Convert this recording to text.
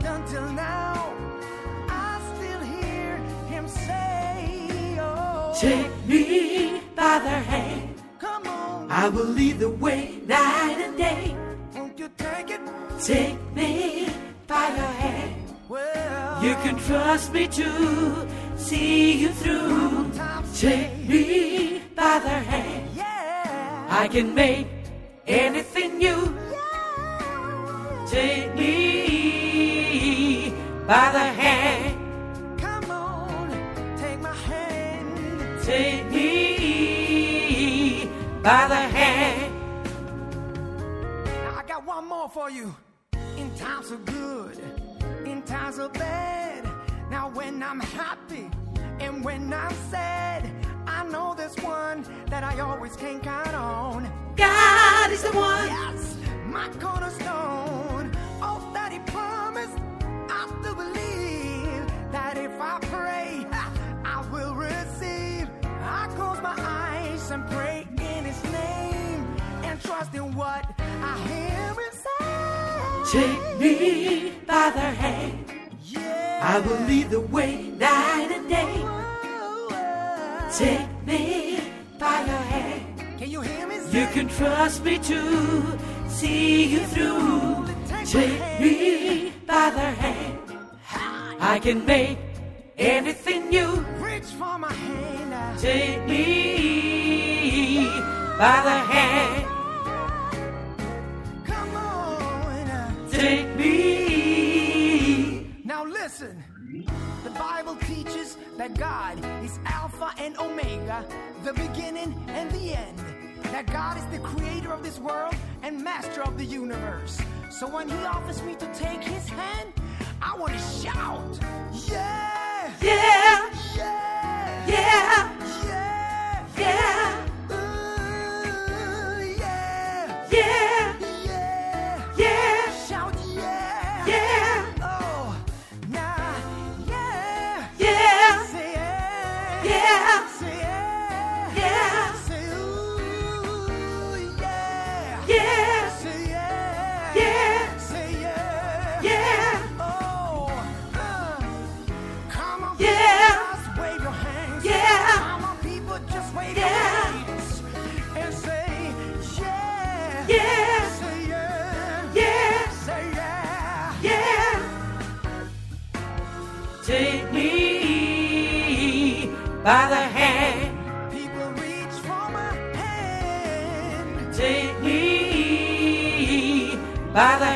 until now, I still hear him say, oh, take me by the hand. come on, I will lead the way night and day. won't you take it? Take me by the hand. Well, You can trust me to see you through. Take me by the hand. yeah, I can make anything new. Take me by the hand. come on, take my hand. Take me by the hand. Now I got one more for you. In times of good, in times of bad. Now when I'm happy and when I'm sad, I know there's one that I always can count on. God is the one. Yes, my cornerstone. All that he promised, I still believe that if I pray, I will receive. I close my eyes and pray in his name and trust in what I hear him say. Take me by the hand. Yeah. I will lead the way night and day. Take me by the hand. Can you hear me say? You can trust me to see you through. Take me by the hand. I can make anything new. Reach for my hand. Take me by the hand. Come on. Take me. Now listen. The Bible teaches that God is Alpha and Omega, the beginning and the end. That God is the creator of this world and master of the universe. So when he offers me to take his hand, I want to shout, yeah! Yeah, Yeah! yeah, Yeah! yeah, Yeah! yeah, Yeah! yeah, Shout yeah! yeah, Oh, nah, yeah! yeah, Say yeah! yeah, Say yeah! yeah, Say ooh, yeah! yeah, Say yeah! yeah, Say yeah! yeah, Oh, come on, Yeah. just wave your hands. Yeah. Come on, people, just wave Yeah. your hands and say yeah. Yeah. Say yeah. yeah, Say yeah. yeah. Take me by the hand. People reach for my hand. Take me by the